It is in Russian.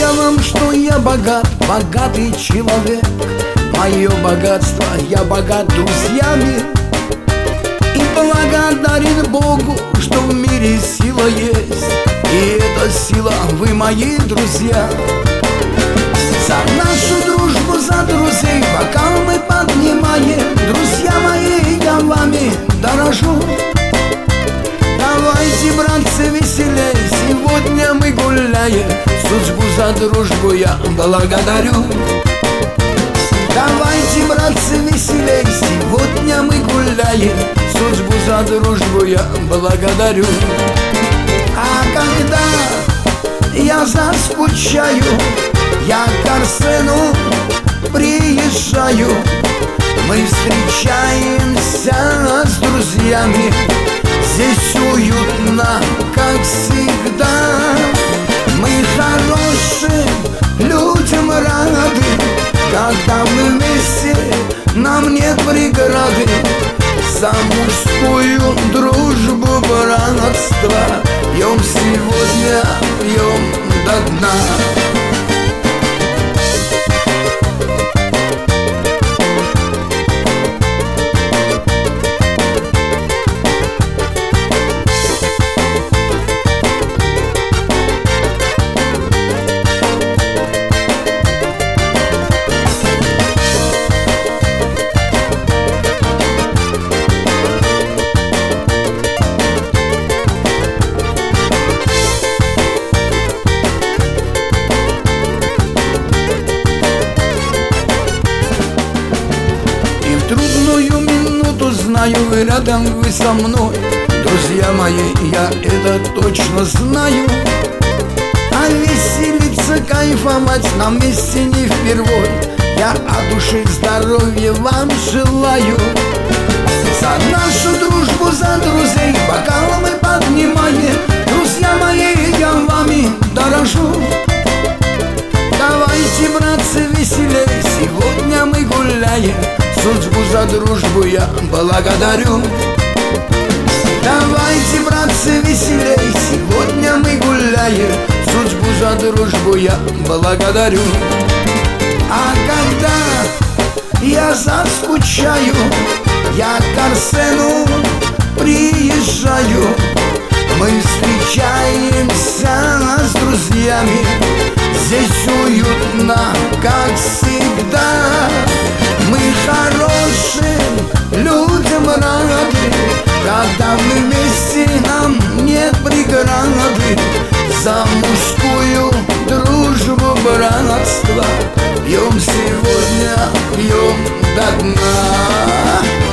я вам, что я богат, богатый человек. Мое богатство, я богат друзьями и благодарен Богу, что в мире сила есть. И эта сила, вы мои друзья. За нашу дружбу, за друзей бокал мы поднимаем. Друзья мои, я вами дорожу. Давайте, братцы, веселей, сегодня мы гуляем. Судьбу за дружбу я благодарю. Давайте, братцы, веселей, сегодня мы гуляем. Судьбу за дружбу я благодарю. А когда я заскучаю, я к Арсену приезжаю. Мы встречаемся с друзьями. Здесь уютно, как всегда. Мы хорошим людям рады, когда мы вместе, нам нет преграды. За мужскую дружбу, братство пьем сегодня, пьем до дна. Трудную минуту знаю, вы рядом, вы со мной. Друзья мои, я это точно знаю. А веселиться, кайфовать нам вместе не впервой. Я от души здоровья вам желаю. За нашу дружбу, за друзей бокал мы поднимаем. Друзья мои, я вами дорожу. Давайте, братцы, веселей, сегодня мы гуляем. Судьбу за дружбу я благодарю. Давайте, братцы, веселей, сегодня мы гуляем. Судьбу за дружбу я благодарю. А когда я заскучаю, я к Арсену приезжаю. Мы встречаемся с друзьями. Здесь уютно, как всегда. Мы хорошим людям рады, когда мы вместе, нам нет преграды. За мужскую дружбу, братство пьем сегодня, пьем до дна.